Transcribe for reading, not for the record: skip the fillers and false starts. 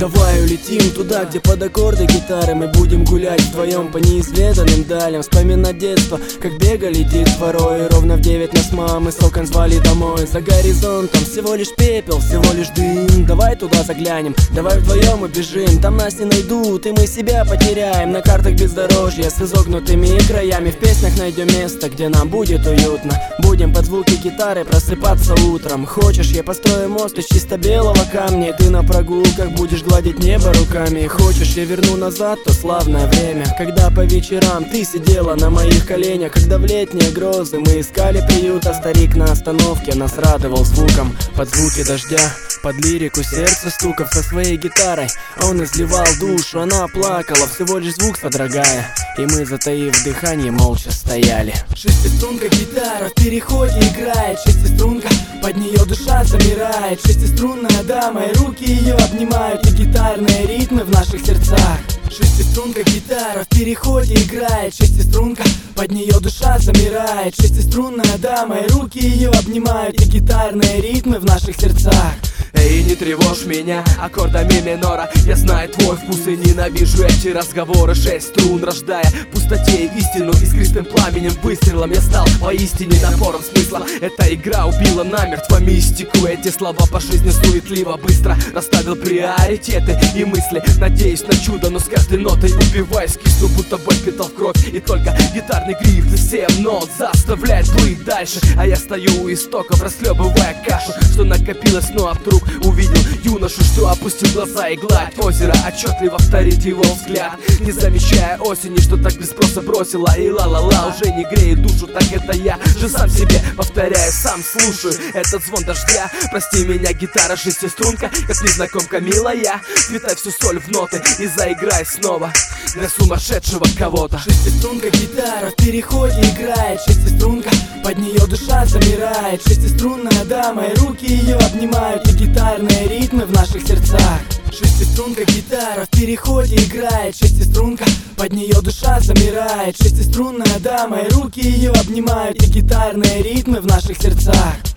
Давай улетим туда, где под аккорды гитары мы будем гулять вдвоем по неизведанным далям, вспоминать детство, как бегали детворой. Ровно в 9 нас мамы с окон звали домой. За горизонтом всего лишь пепел, всего лишь дым. Давай туда заглянем, давай вдвоем убежим. Там нас не найдут, и мы себя потеряем. На картах бездорожья с изогнутыми краями. В песнях найдем место, где нам будет уютно. Будем под звуки гитары просыпаться утром. Хочешь, я построю мост из чисто белого камня, и ты на прогулках будешь гладить небо руками. Хочешь, я верну назад то славное время, когда по вечерам ты сидела на моих коленях. Когда в летние грозы мы искали приют, а старик на остановке нас радовал звуком. Под звуки дождя, под лирику сердца стуков со своей гитарой он изливал душу, она плакала, всего лишь звук содрогая. И мы, затаив дыхание, молча стояли. Шестиструнка гитара в переходе играет, шестиструнка, под нее душа замирает. Шестиструнная дама, и руки ее обнимают, и гитарные ритмы в наших сердцах. Шестиструнка гитара в переходе играет, шестиструнка, под нее душа замирает. Шестиструнная дама, и руки ее обнимают, и гитарные ритмы в наших сердцах. Эй, не тревожь меня аккордами минора. Я знаю твой вкус и ненавижу эти разговоры. 6 струн, рождая в пустоте истину. Искристым пламенем выстрелом я стал поистине напором смысла. Эта игра убила намертво мистику. Эти слова по жизни суетливо быстро расставил приоритеты и мысли. Надеюсь на чудо, но с каждой нотой убиваюсь, кисну, будто боль впитал в кровь. И только гитарный гриф из 7 нот заставляет плыть дальше. А я стою у истоков, расхлебывая кашу, что накопилось, но вдруг увидел юношу, что опустил глаза, и гладь озера отчетливо вторит его взгляд, не замечая осени, что так без спроса бросила. И ла-ла-ла уже не греет душу, так это я же сам себе повторяю, сам слушаю этот звон дождя. Прости меня, гитара, шестиструнка, как незнакомка милая. Витай всю соль в ноты и заиграй снова для сумасшедшего кого-то. Шестиструнка гитара в переходе играет, шестиструнка, под нее душа замирает. Шестиструнная дама, и руки ее обнимают, и гитарные ритмы в наших сердцах. Шестиструнка гитара в переходе играет, шестиструнка, под нее душа замирает. Шестиструнная дама, и руки ее обнимают, и гитарные ритмы в наших сердцах.